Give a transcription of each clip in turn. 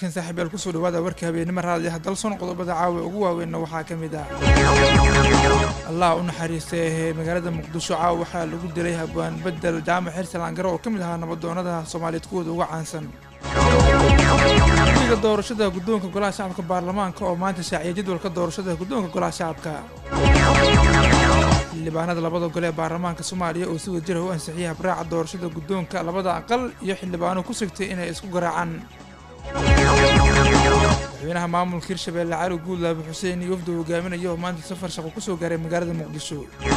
wanaagsan saaxiibayaal ku soo dhawaada warka habeenimo raadiyaha dalson qodobada caawa ugu waaweynna waxaa ka mid ah allah u naxariistay magaalada muqdisho caawa waxaa lagu dilay habwaan bedel jaamac xirsi laangaro oo ka mid ahaa nabadoonada Soomaaliyeed kuwooda ugu caansan guddiga doorashada guddoonka golaha shacabka baarlamaanka oo maanta shaaciyay jadwalka doorashada guddoonka golaha shacabka xildhibaanada labada gole ee baarlamaanka Soomaaliya oo si wadajir ah u ansixiyay habraaca doorashada guddoonka labada aqal iyo xildhibaano ku sigtay inay isku garaacaan madaxweynaha maamulka Hirshabelle Cali Guudlaabe Xuseen iyo wafdi hogaaminayo maanta safar shaqo ku soo gaaray magaalada Muqdisho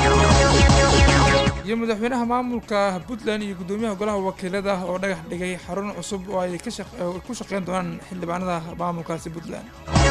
iyo madaxweynaha maamulka Puntland iyo gudoomiyaha golaha wakiilada oo dhagax dhigay xarun cusub oo ay ku shaqeyn doonaan xildhibaanada maamulkaasi Puntland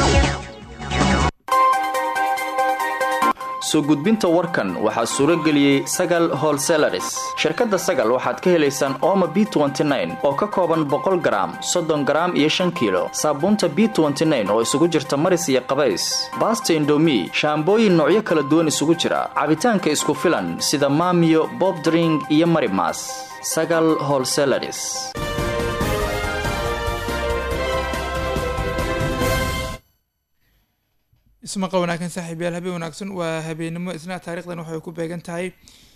soo gudbinta warkan waxaa suuro geliyay Sagal Wholesalers shirkadda Sagal waxaad ka helaysaan Omo B29 oo ka kooban 100 gram 30 gram iyo 5 kilo saabuunta B29 oo isugu jirta maris iyo qabays basta Indomie shaambooyin noocyo kala duwan isugu jira cabitaanka isku filan sida Maamiyo Bob Drink iyo Marimas Sagal Wholesalers isma wanaagsan saaxiibayaal habeen wanaagsan waa habeenimo isna taariikhdan waxay ku beegan tahay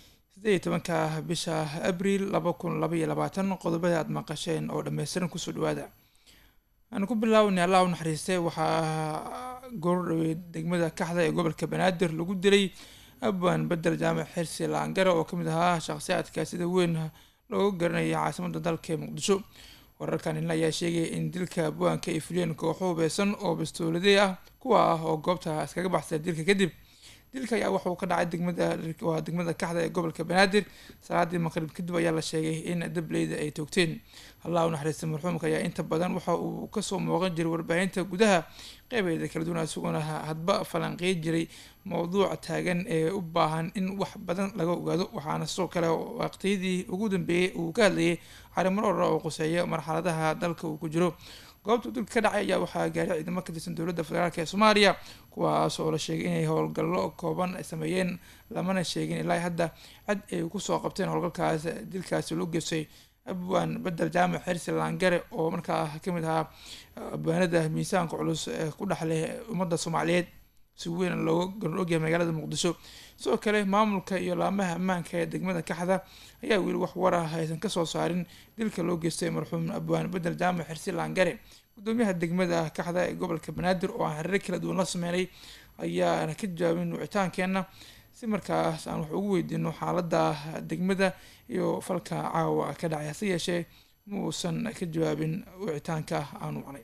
18 bisha Abriil 2022 qodobada aad maqasheen oo dhameystiran ku soo dhawaada aan ku bilaabnay Allah u naxariistay waxa goor degmada Kaxda ee gobolka Banaadir lagu dilay abwaan bedel jaamac xirsi laangaro oo kamid ahaa shakhsiyaadka sida weyn loo garanayay caasimadda dalka Muqdisho wararkan in la sheegay in dilka abwaanka ay fuliyeen kooxo hubeysan oo bastoolade ah kuwa ah oo goobta iskaga baxsay dilka kadib dilka ayaa wuxuu ka dhacay degmada Kaxda ee gobolka Banaadir salaadii maqrib kadib ayaa la sheegay in dableyda ay toogteen Allah u naxariistay marxuumka ayaa inta badan waxa uu ka soo muuqan jiray warbaahinta gudaha qeybaha kala duwan isaguna hadba falanqeey jiray mowduuc taagan ee u baahan in wax badan laga ogaado waxaana soo kale waqtiyadii ugu dambeeyay uu ka hadlayay arrimo dhowr ah oo quseeya marxaladaha dalka uu ku jiro goobta dilka ka dhacay ayaa waxaa gaaray ciidamo ka tirsan dowladda federaalka ee Soomaaliya kuwaas oo la sheegay inay howlgallo kooban ay sameeyeen lamana sheegin ilaa hadda cid ay ku soo qabteen howlgalkaas dilkaasi loo geystay abwaan bedel jaamac xirsi laangare oo markaa ka mid ahaa abwaanada miisaanka culus ee ku dhaxlay ummadda Soomaaliyeed si weyn looga ogyahay magaalada Muqdisho sidoo kale maamulka iyo laamaha ammaanka ee degmada Kaxda ayaa weli wax war ah aysan ka soo saarin dilka loo geystay marxuum abwaan bedel jaamac xirsi laangare gudoomiyaha degmada Kaxda ee gobolka Banaadir oo xiriir kala duwan la sameeyay ayaa ka jawaabin wicitaankeena si markaas aan wax ugu weydiino xaaladda degmada iyo falka caawa ka dhacay si yeeshee muusan ka jawaabin wicitaanka aanu wacnay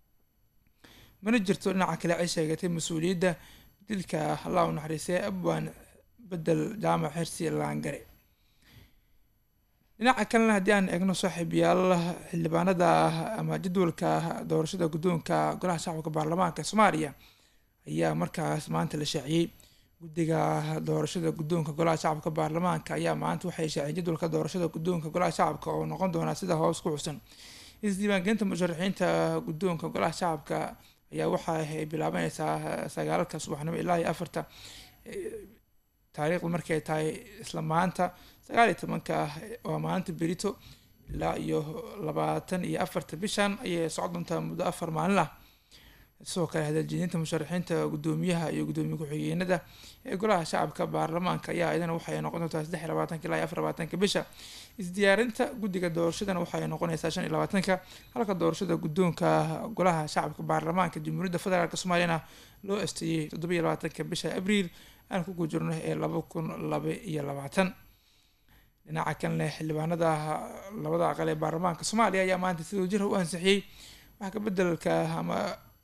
mana jirto dhinaca kale ay sheegatay mas'uuliyadda dilka Allah u naxariistay abwaan bedel jaamac xirsi laangare dhinaca kalena haddii aan eegno saaxiibayaal xildhibaanada ama jadwalka doorashada guddoonka golaha shacabka baarlamaanka Soomaaliya ayaa markaas maanta la shaaciyay guddiga doorashada guddoonka golaha shacabka baarlamaanka ayaa maanta waxay shaaciyeen jadwalka doorashada guddoonka golaha shacabka oo noqon doona sida hoos ku xusan isdiiwaangelinta musharaxiinta guddoonka golaha shacabka ayaa waxa ay bilaabanaysaa 9 subaxnimo ilaa 4 taariikhdu markay tahay isla maanta 19 oo maalinta berito ilaa iyo 24 bishan ayay socon doontaa muddo 4 maalin ah sidoo kale hadaljeedinta musharaxiinta gudoomiyaha iyo gudoomiye ku-xigeenada ee golaha shacabka baarlamaanka ayaa iyadana waxay noqon doontaa 23 ilaa 24 bisha isdiyaarinta guddiga doorashadana waxay noqonaysaa 25 halka doorashada guddoonka golaha shacabka baarlamaanka Jamhuuriyadda Federaalka Soomaaliya loo asteeyay 27 bisha Abriil aan ku gujirno ee 2022 dhinaca kale xildhibaanada labada aqal ee baarlamaanka Soomaaliya ayaa maanta sidoo jir u ansixiyay wax ka bedelka ama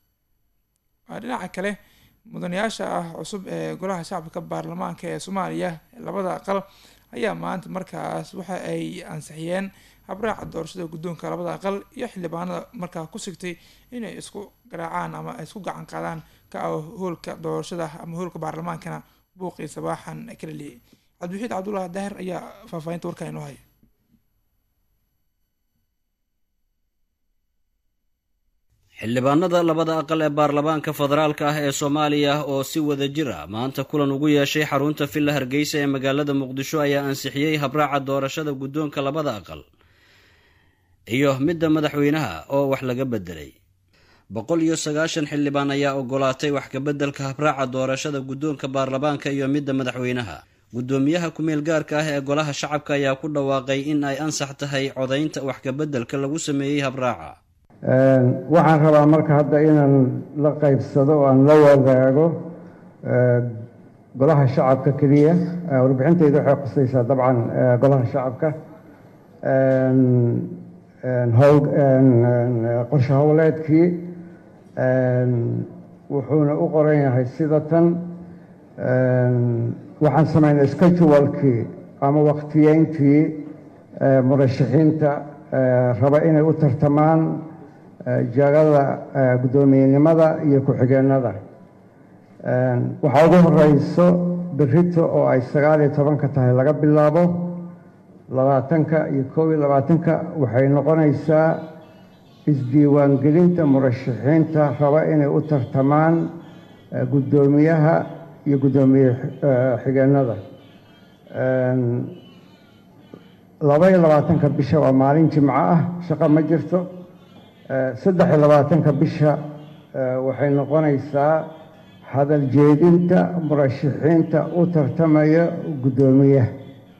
dhinaca kale mudanayaasha cusub ee golaha shacabka baarlamaanka ee Soomaaliya labada aqal ayaa maanta markaas waxa ay ansixiyeen habraaca doorashada guddoonka labada aqal iyo xildhibaanada markaa ku sigtay inay isku garaacaan ama isku gacan qaadaan ka howlka doorashada ama howlka baarlamaankana buuqii sabaaxan kala leeyay Cabdiwaxiid Cabdullaahi Daahir ayaa faahfaahinta warka inoo haya xildhibaanada labada aqal ee baarlamaanka federaalka ah ee Soomaaliya oo si wada jir ah maanta kulan ugu yeeshay xarunta Villa Hargeysa ee magaalada Muqdisho ayaa ansixiyay habraaca doorashada guddoonka labada aqal iyo midda madaxweynaha oo wax laga bedelay 190 xildhibaan ayaa ogolaatay wax ka beddelka habraaca doorashada guddoonka baarlamaanka iyo midda madaxweynaha. Guddoomiyaha ku-meel gaarka ah ee golaha shacabka ayaa ku dhawaaqay in ay ansax tahay codaynta wax ka beddelka lagu sameeyey habraaca. waxaan rabaa marka hadda inaan la qaybsado oo aan la wadaago golaha shacabka keliya. warbixintayda waxay khusaysaa dabcan golaha shacabka qorshe howleedkii wuxuuna u qoran yahay sida tan. waxaan samaynay schedulekii ama waqtiyeyntii murashaxiinta raba inay u tartamaan jagada guddoomiyenimada iyo ku-xigeenada. waxaa ugu horeyso berrito oo ay 19 tahay laga bilaabo 20 iyo 21 waxay noqonaysaa isdiiwaangelinta murashaxiinta raba inay u tartamaan guddoomiyaha iyo guddoomiye xigeenada. 22 bisha waa maalin jimco ah, shaqo ma jirto. 23 bisha waxay noqonaysaa hadal jeedinta murashaxiinta u tartamaya guddoomiyaha.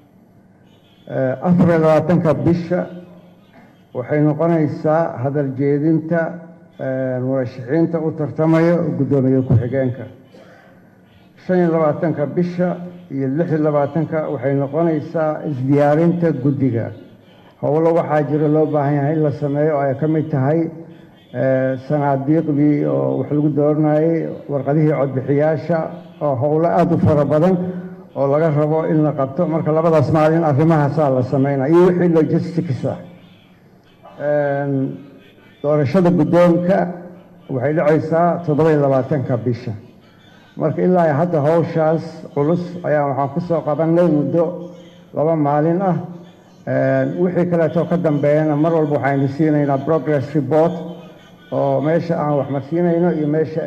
24 bisha waxay noqonaysaa hadal jeedinta murashaxiinta u tartamaya guddoomiye ku-xigeenka. 25 bisha iyo 26 waxay noqonaysaa isdiyaarinta guddiga. howlo waxaa jira loo baahan yahay in la sameeyo oo ay ka mid tahay sanaadiiqdii oo wax lagu dooranayay, warqadihii codbixiyaasha, oo howlo aada u fara badan oo laga rabo in la qabto. marka labadaas maalin arrimahaasaa la sameynaya iyo wixii logistics ah. doorashada guddoonka waxay dhacaysaa 27 bisha. marka ilaa hadda howshaas culus ayaa waxaan ku soo qabanay muddo 2 maalin ah. wixii kaleeto ka dambeeyana mar walba waxaynu siinaynaa progress report oo meesha aan wax marsiinayno iyo meesha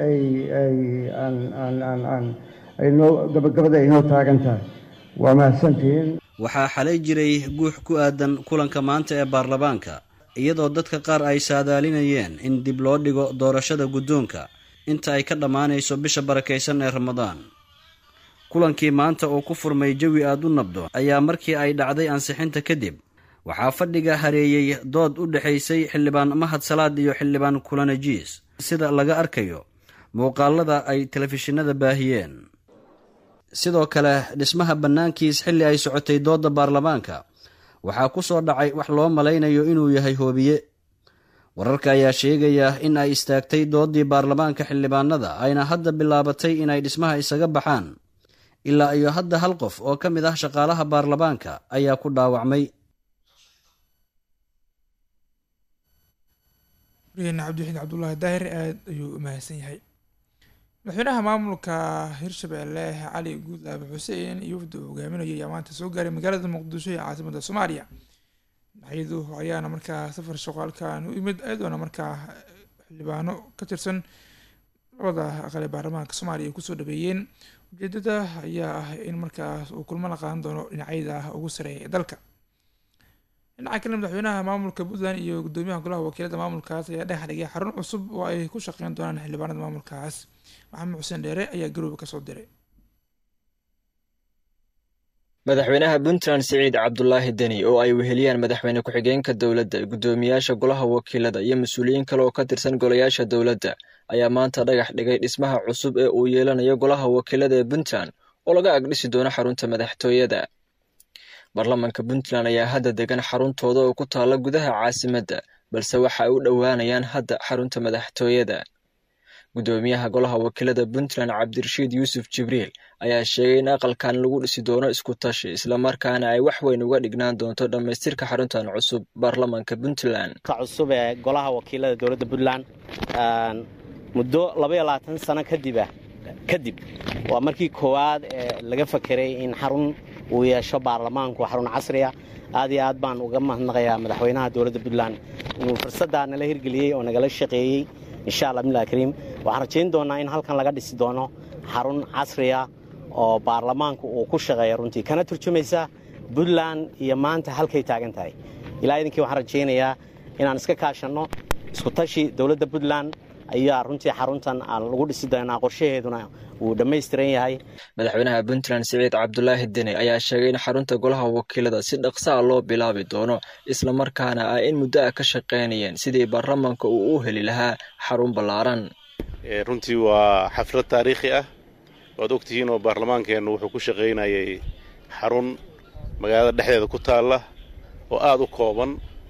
gabagabada ay noo taagan tahay. waa mahadsantihiin. waxaa xalay jiray guux ku aadan kulanka maanta ee baarlamaanka, iyadoo dadka qaar ay saadaalinayeen in dib loo dhigo doorashada guddoonka inta ay ka dhammaanayso bisha barakaysan ee Ramadaan. kulankii maanta oo ku furmay jawi aad u nabdoon ayaa markii ay dhacday ansixinta kadib waxaa fadhiga hareeyey dood u dhaxaysay xildhibaan Mahad Salaad iyo xildhibaan Kulanajiis, sida laga arkayo muuqaalada ay telefishinada baahiyeen. sidoo kale dhismaha bannaankiis xilli ay socotay doodda baarlamaanka waxaa ku soo dhacay wax loo malaynayo inuu yahay hoobiye. wararka ayaa sheegaya in ay istaagtay dooddii baarlamaanka xildhibaanada ayna hadda bilaabatay inay dhismaha isaga baxaan. ilaa iyo hadda hal qof oo ka mid ah shaqaalaha baarlamaanka ayaa ku dhaawacmay. wariyeenna cabdiwaxiid cabdullaahi daahir aad ayuu u mahadsan yahay. madaxweynaha maamulka hirshabelle cali guudlaabe xuseen iyo wafdi uu hogaaminayo ayaa maanta soo gaaray magaalada muqdisho ee caasimada Soomaaliya. madaxweynuhu ayaana markaa safar shaqaalkan u yimid ayadoona markaa xildhibaano ka tirsan labada aqal ee baarlamaanka Soomaaliya ay kusoo dhaweeyeen. ujeedada ayaa ah in markaas uu kulmo la qaadan doono dhinacyada ugu sareeya ee dalka. dhinaca kale madaxweynaha maamulka Puntland iyo guddoomiyaha golaha wakiilada maamulkaas ayaa dhex dhigay xarun cusub oo ay ku shaqeyn doonaan xildhibaanada maamulkaas. maxamed xuseen dheere ayaa garoobe ka soo diray. madaxweynaha Puntland Siciid Cabdulaahi Deni oo ay weheliyaan madaxweyne ku-xigeenka dowladda, guddoomiyaasha golaha wakiilada iyo mas'uuliyiin kale oo ka tirsan golayaasha dowladda ayaa maanta dhagax dhigay dhismaha cusub ee uu yeelanayo golaha wakiilada ee Puntland oo laga agdhisi doono xarunta madaxtooyada. baarlamaanka Puntland ayaa hadda degan xaruntooda oo ku taala gudaha caasimadda, balse waxa ay u dhowaanayaan hadda xarunta madaxtooyada. guddoomiyaha golaha wakiilada Puntland Cabdirashiid Yuusuf Jibriil ayaa sheegay in aqalkan lagu dhisi doono isku tashi, isla markaana ay wax weyn uga dhignaan doonto dhammaystirka xaruntan cusub baarlamaanka Puntland. ka cusub ee golaha wakiilada dowladda Puntland muddo 22 sano kadib waa markii koowaad laga fakiray in xarun uu yeesho baarlamaanku xarun casri ah. aad iyo aad baan uga mahadnaqayaa madaxweynaha dowladda Puntland inuu fursaddan nala hirgeliyay oo nagala shaqeeyay. insha Allah billahi kariim waxaan rajayn doonaa in halkan laga dhisi doono xarun casri ah oo baarlamaanku uu ku shaqeeyo runtii kana turjumaysa Puntland iyo maanta halkay taagan tahay. ilaa idinkii waxaan rajaynayaa inaan iska kaashano isku tashi dowladda Puntland ayaa runtii xaruntan lagu dhisi doonaa qorshaheeduna wuu dhammaystiran yahay. Madaxweynaha Puntland Siciid Cabdulaahi Deni ayaa sheegay in xarunta golaha wakiilada si dhaqso ah loo bilaabi doono isla markaana ay in muddo ka shaqeynayeen sidii baarlamaanka uu u heli lahaa xarun ballaaran. runtii waa xaflad taariikhi ah waad ogtihiin oo baarlamaankeenu wuxuu ku shaqeynayay xarun magaalada dhexdeeda ku taala oo aad u kooban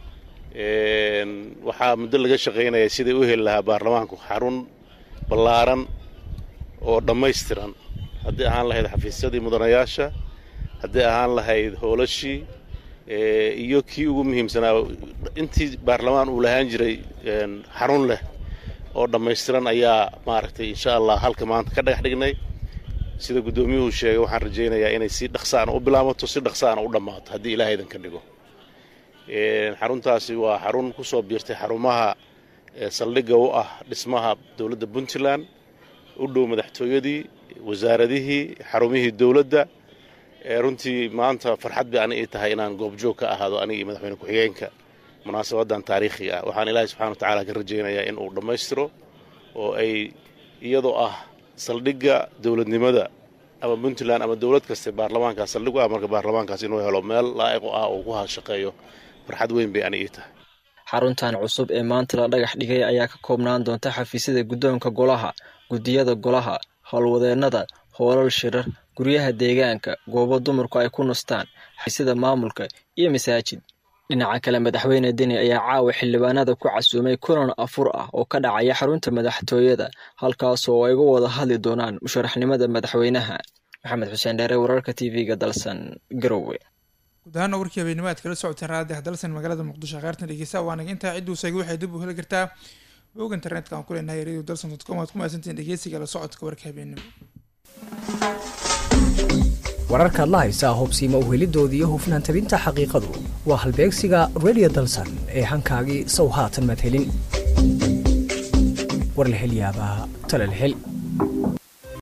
waxaa muddo laga shaqeynayay sidii u heli lahaa baarlamaanku xarun ballaaran oo dhammaystiran haddii ahaan lahayd xafiisyadii mudanayaasha haddii ahaan lahayd howlashii iyo kii ugu muhiimsanaa intii baarlamaan uu lahaan jiray xarun leh oo dhammaystiran ayaa maaragtay insha Allah halka maanta ka dhagax dhignay sida gudoomiyuhu sheegay waxaan rajaynayaa inay si dhaqsaan u bilaabato si dhaqsaan u dhamaato haddii Ilaahay idan ka dhigo xaruntaasi waa xarun ku soo biirtay xarumaha saldhigga u ah dhismaha dawladda Puntland u dhow madaxtooyadii wasaaradihii xarumihii dawladda runtii maanta farxad bay aniga tahay inaan goobjoog ka ahaado aniga madaxweyne ku-xigeenka munaasabadan taariikhiga ah waxaan Ilaahay subxaanahu wa ta'aala ka rajaynayaa in uu dhammaystiro oo ay iyadoo ah saldhigga dawladnimada ama Puntland ama dawlad kasta baarlamaanka saldhig ah marka baarlamaankaas inuu helo meel laa'iq ah oo ku shaqeeyo farxad weyn bay aniga tahay. xaruntan cusub ee maanta la dhagax dhigay ayaa ka koobnaan doonta xafiisyada guddoonka golaha gudiyada golaha howlwadeennada howlal shirar guryaha deegaanka goobo dumarku ay ku nastaan xafiisyada maamulka iyo masaajid. dhinaca kale madaxweyne Deni ayaa caawa xildhibaanada ku casuumay kulan afur ah oo ka dhacaya xarunta madaxtooyada halkaas oo ay uga wada hadli doonaan musharaxnimada madaxweynaha. Maxamed Xuseen Dheere wararka TV-ga Dalsan Garowe. guud ahaan warkii habeenimo aad kala socoteen raadiyaha Dalsan magaalada Muqdisho qaartan dhegeysa waana intaa ciduu saygu waxay dib u heli kartaa bog internetka aan ku leenahay radio.dalsan.com aad ku maasantiin dhegeysiga la socodka warka habeenimo. wararka la haysaa hubsiima u helidoodii iyo hufnaan tabinta xaqiiqadu waa halbeegsiga Radio Dalsan ee hankaagii sow haatan madhelin war la hel yaabaa tala la hel